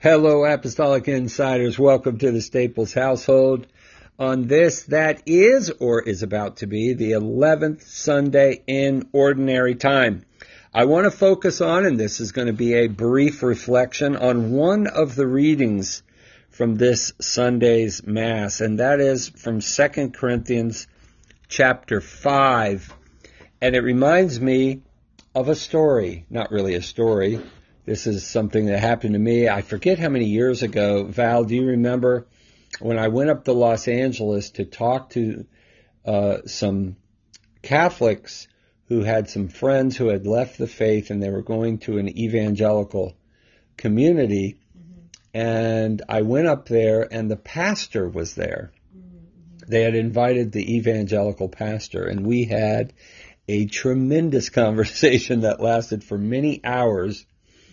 Hello, Apostolic Insiders. Welcome to the Staples household. On this, that is, or is about to be, the 11th Sunday in Ordinary Time. I want to focus on, and this is going to be a brief reflection on one of the readings from this Sunday's Mass, and that is from 2 Corinthians chapter 5. And it reminds me of a story, not really a story. This is something that happened to me. I forget how many years ago. Val, do you remember when I went up to Los Angeles to talk to some Catholics who had some friends who had left the faith and they were going to an evangelical community? And I went up there and the pastor was there. They had invited the evangelical pastor, and we had a tremendous conversation that lasted for many hours.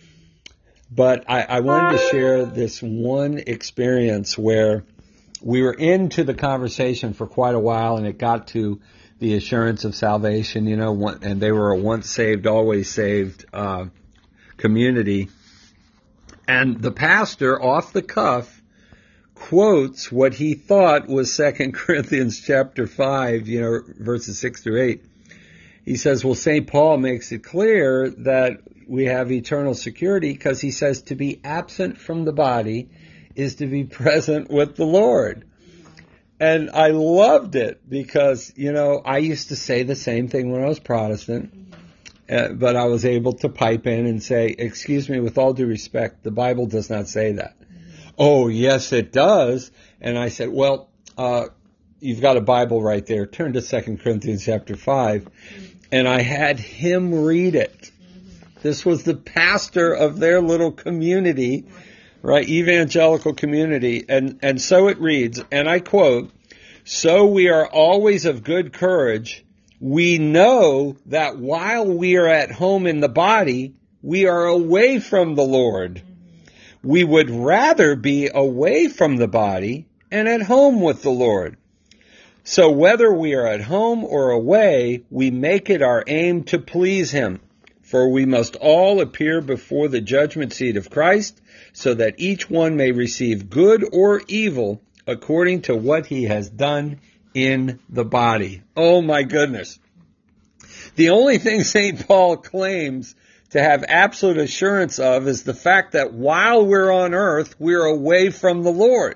But I wanted to share this one experience where we were into the conversation for quite a while, and it got to the assurance of salvation, and they were a once saved, always saved community. And the pastor, off the cuff, quotes what he thought was 2 Corinthians chapter 5, verses 6 through 8. He says, well, St. Paul makes it clear that we have eternal security because he says to be absent from the body is to be present with the Lord. And I loved it because, I used to say the same thing when I was Protestant, but I was able to pipe in and say, excuse me, with all due respect, the Bible does not say that. Oh, yes, it does. And I said, well, you've got a Bible right there. Turn to 2 Corinthians chapter 5. And I had him read it. This was the pastor of their little community, right? Evangelical community. And so it reads, and I quote, "So we are always of good courage. We know that while we are at home in the body, we are away from the Lord. We would rather be away from the body and at home with the Lord. So whether we are at home or away, we make it our aim to please Him. For we must all appear before the judgment seat of Christ, so that each one may receive good or evil according to what he has done in the body." Oh my goodness. The only thing St. Paul claims to have absolute assurance of is the fact that while we're on earth, we're away from the Lord.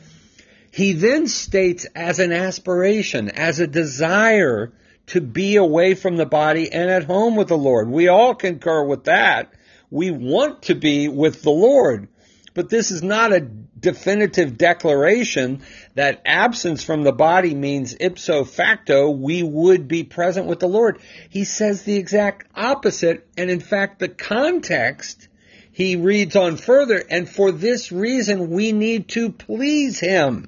He then states as an aspiration, as a desire to be away from the body and at home with the Lord. We all concur with that. We want to be with the Lord. But this is not a definitive declaration that absence from the body means ipso facto we would be present with the Lord. He says the exact opposite. And in fact, the context, he reads on further, and for this reason we need to please Him.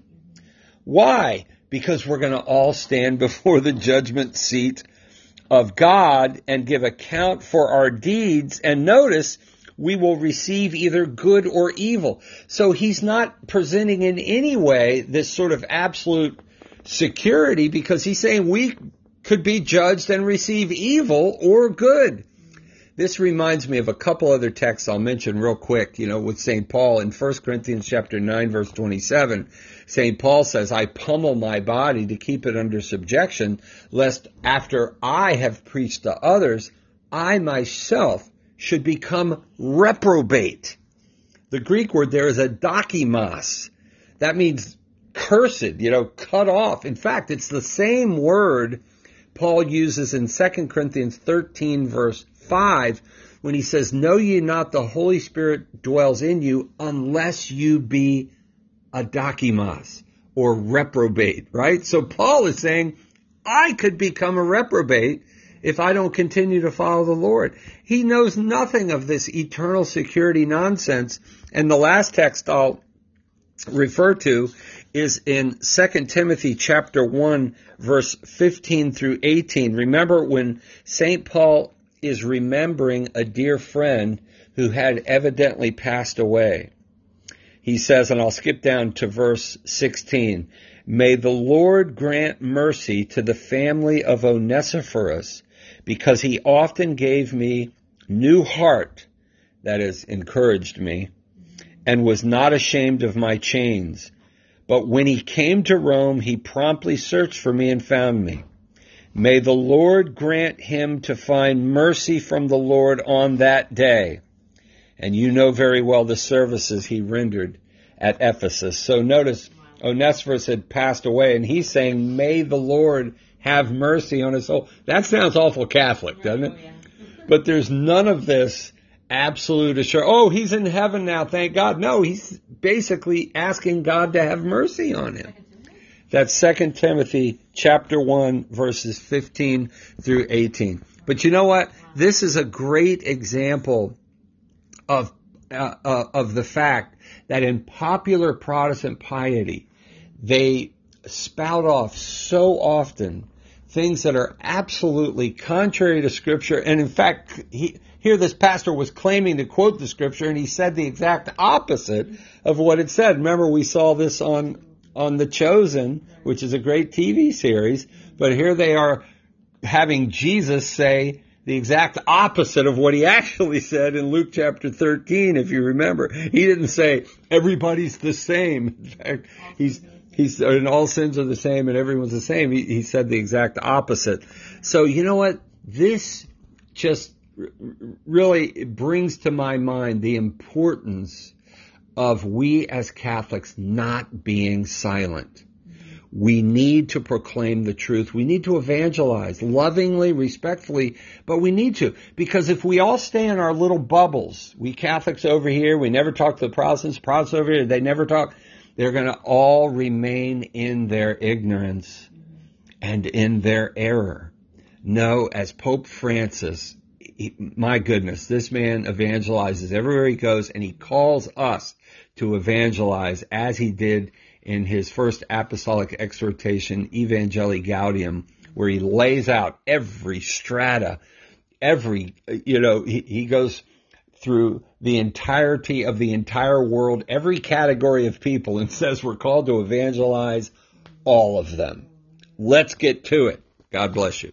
Why? Because we're going to all stand before the judgment seat of God and give account for our deeds. And notice, we will receive either good or evil. So he's not presenting in any way this sort of absolute security, because he's saying we could be judged and receive evil or good. This reminds me of a couple other texts I'll mention real quick, with St. Paul in 1 Corinthians chapter 9, verse 27. St. Paul says, "I pummel my body to keep it under subjection, lest after I have preached to others, I myself should become reprobate." The Greek word there is adokimos. That means cursed, cut off. In fact, it's the same word Paul uses in 2 Corinthians 13, verse 5, when he says, "Know ye not the Holy Spirit dwells in you unless you be adokimos," or reprobate, right? So Paul is saying, I could become a reprobate if I don't continue to follow the Lord. He knows nothing of this eternal security nonsense. And the last text I'll refer to is in 2 Timothy chapter 1, verse 15 through 18. Remember when St. Paul is remembering a dear friend who had evidently passed away. He says, and I'll skip down to verse 16, "May the Lord grant mercy to the family of Onesiphorus, because he often gave me new heart," that is, encouraged me, and was not ashamed of my chains. But when he came to Rome, he promptly searched for me and found me. May the Lord grant him to find mercy from the Lord on that day. And you know very well the services he rendered at Ephesus. So notice Onesiphorus had passed away, and he's saying, may the Lord have mercy on his soul. That sounds awful Catholic, doesn't it? But there's none of this absolute assurance. Oh, he's in heaven now, thank God. No, he's basically asking God to have mercy on him. That's 2 Timothy chapter 1, verses 15 through 18. But you know what? This is a great example of the fact that in popular Protestant piety, they spout off so often things that are absolutely contrary to Scripture. And in fact, here this pastor was claiming to quote the Scripture, and he said the exact opposite of what it said. Remember, we saw this on The Chosen, which is a great TV series. But here they are having Jesus say the exact opposite of what he actually said in Luke chapter 13, if you remember. He didn't say everybody's the same. In fact, he's and all sins are the same and everyone's the same. He said the exact opposite. So you know what? This just really brings to my mind the importance of we as Catholics not being silent. We need to proclaim the truth. We need to evangelize lovingly, respectfully, but we need to. Because if we all stay in our little bubbles, we Catholics over here, we never talk to the Protestants over here, they never talk, they're going to all remain in their ignorance and in their error. No, as Pope Francis, my goodness, this man evangelizes everywhere he goes, and he calls us to evangelize as he did in his first apostolic exhortation, Evangelii Gaudium, where he lays out every strata, he goes through the entirety of the entire world, every category of people, and says we're called to evangelize all of them. Let's get to it. God bless you.